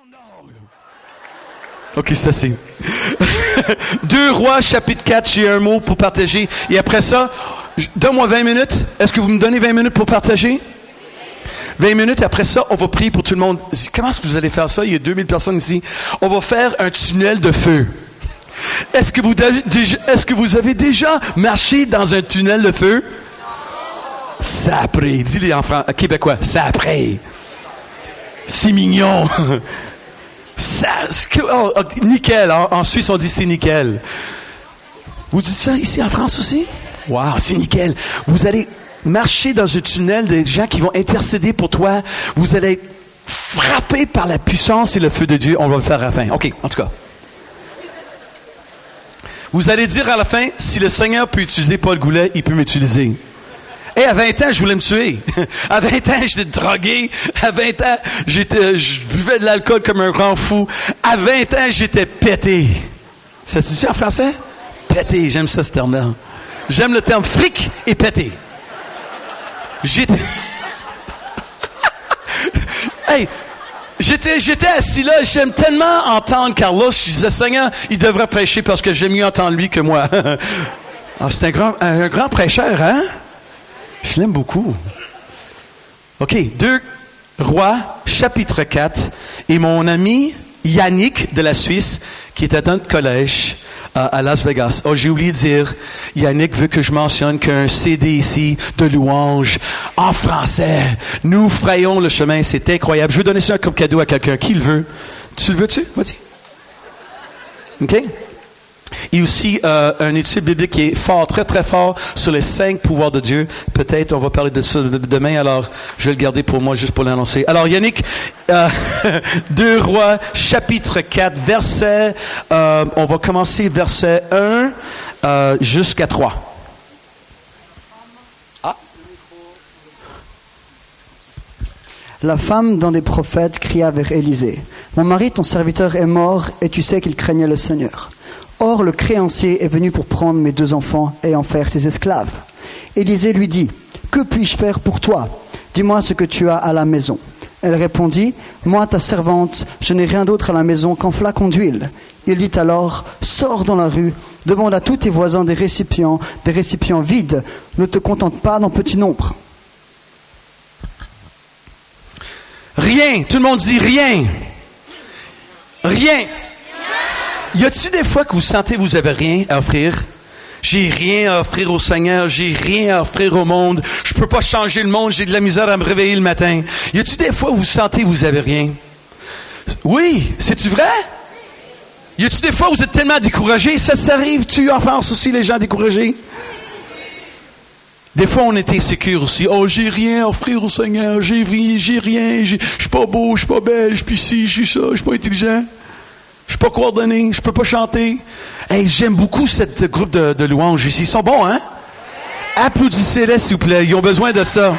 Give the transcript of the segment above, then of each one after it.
non. OK, c'est assez. 2 Rois, chapitre 4, j'ai un mot pour partager. Et après ça, donne-moi 20 minutes. Est-ce que vous me donnez 20 minutes pour partager? 20 minutes, après ça, on va prier pour tout le monde. Comment est-ce que vous allez faire ça? Il y a 2000 personnes ici. On va faire un tunnel de feu. Est-ce que vous avez déjà marché dans un tunnel de feu? Ça après. Dis-les en québécois. Ça après. C'est mignon. Nickel. En Suisse, on dit c'est nickel. Vous dites ça ici en France aussi? Wow, c'est nickel. Vous allez marcher dans un tunnel des gens qui vont intercéder pour toi. Vous allez être frappé par la puissance et le feu de Dieu. On va le faire à la fin. OK, en tout cas. Vous allez dire à la fin, si le Seigneur peut utiliser Paul Goulet, il peut m'utiliser. Et à 20 ans, je voulais me tuer. À 20 ans, j'étais drogué. À 20 ans, je buvais de l'alcool comme un grand fou. À 20 ans, j'étais pété. Ça se dit en français? Pété, j'aime ça ce terme-là. J'aime le terme fric et pété. Hey, j'étais assis là, j'aime tellement entendre Carlos. Je disais, Seigneur, il devrait prêcher parce que j'aime mieux entendre lui que moi. C'est un grand prêcheur, hein? Je l'aime beaucoup. OK, 2 Rois, chapitre 4. Et mon ami Yannick de la Suisse, qui était dans notre collège à Las Vegas. Oh, j'ai oublié de dire, Yannick veut que je mentionne qu'un CD ici de louange en français. Nous frayons le chemin, c'est incroyable. Je veux donner ça comme cadeau à quelqu'un. Qui le veut? Tu le veux-tu? Vas-y. OK? Et aussi, une étude biblique qui est fort, très, très fort sur les 5 pouvoirs de Dieu. Peut-être, on va parler de ça demain, alors je vais le garder pour moi, juste pour l'annoncer. Alors, Yannick, 2 Rois, chapitre 4, verset, on va commencer verset 1 jusqu'à 3. Ah. La femme d'un des prophètes cria vers Élisée, « Mon mari, ton serviteur, est mort, et tu sais qu'il craignait le Seigneur. Or, le créancier est venu pour prendre mes 2 enfants et en faire ses esclaves. » Élisée lui dit, « Que puis-je faire pour toi? Dis-moi ce que tu as à la maison. » Elle répondit, « Moi, ta servante, je n'ai rien d'autre à la maison qu'un flacon d'huile. » Il dit alors, « Sors dans la rue, demande à tous tes voisins des récipients vides. Ne te contente pas d'un petit nombre. » Rien. Tout le monde dit rien. Rien. Y a-t-il des fois que vous sentez que vous n'avez rien à offrir? J'ai rien à offrir au Seigneur, j'ai rien à offrir au monde, je peux pas changer le monde, j'ai de la misère à me réveiller le matin. Y a-t-il des fois où vous sentez que vous n'avez rien? Oui, c'est-tu vrai? Y a-t-il des fois où vous êtes tellement découragé? Ça arrive-tu en France aussi, les gens découragés? Des fois, on est insécure aussi. Oh, j'ai rien à offrir au Seigneur, j'ai rien, je suis pas beau, je suis pas belle, je suis ci, je suis ça, je suis pas intelligent. Je ne suis pas coordonné, je ne peux pas chanter. Hey, j'aime beaucoup ce groupe de louanges ici. Ils sont bons, hein? Applaudissez-les, s'il vous plaît. Ils ont besoin de ça.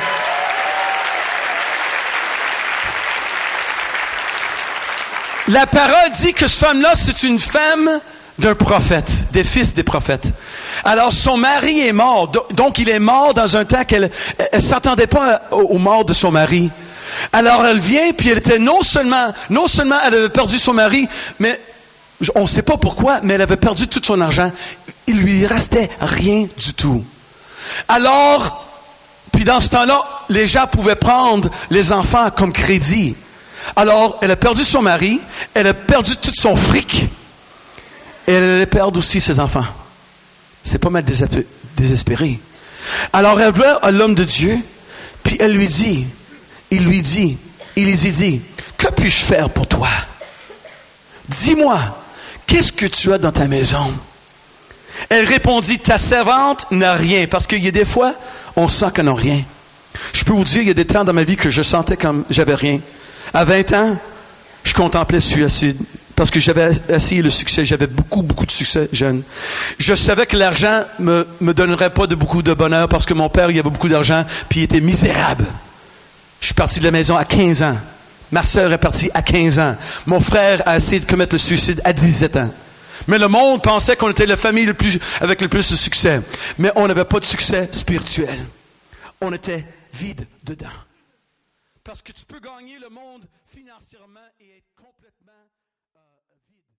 La parole dit que cette femme-là, c'est une femme d'un prophète, des fils des prophètes. Alors, son mari est mort. Donc, il est mort dans un temps qu'elle ne s'attendait pas aux morts de son mari. Alors, elle vient, puis elle était non seulement elle avait perdu son mari, mais on ne sait pas pourquoi, mais elle avait perdu tout son argent. Il lui restait rien du tout. Alors, puis dans ce temps-là, les gens pouvaient prendre les enfants comme crédit. Alors, elle a perdu son mari, elle a perdu tout son fric, et elle allait perdre aussi ses enfants. C'est pas mal désespéré. Alors, elle va à l'homme de Dieu, puis il lui dit, que puis-je faire pour toi? Dis-moi, qu'est-ce que tu as dans ta maison? Elle répondit, ta servante n'a rien. Parce qu'il y a des fois, on sent qu'on n'a rien. Je peux vous dire, il y a des temps dans ma vie que je sentais comme j'avais rien. À 20 ans, je contemplais le suicide. Parce que j'avais essayé le succès. J'avais beaucoup de succès jeune. Je savais que l'argent me donnerait pas beaucoup de bonheur parce que mon père, il avait beaucoup d'argent, puis il était misérable. Je suis parti de la maison à 15 ans. Ma sœur est partie à 15 ans. Mon frère a essayé de commettre le suicide à 17 ans. Mais le monde pensait qu'on était la famille avec le plus de succès. Mais on n'avait pas de succès spirituel. On était vide dedans. Parce que tu peux gagner le monde financièrement et être complètement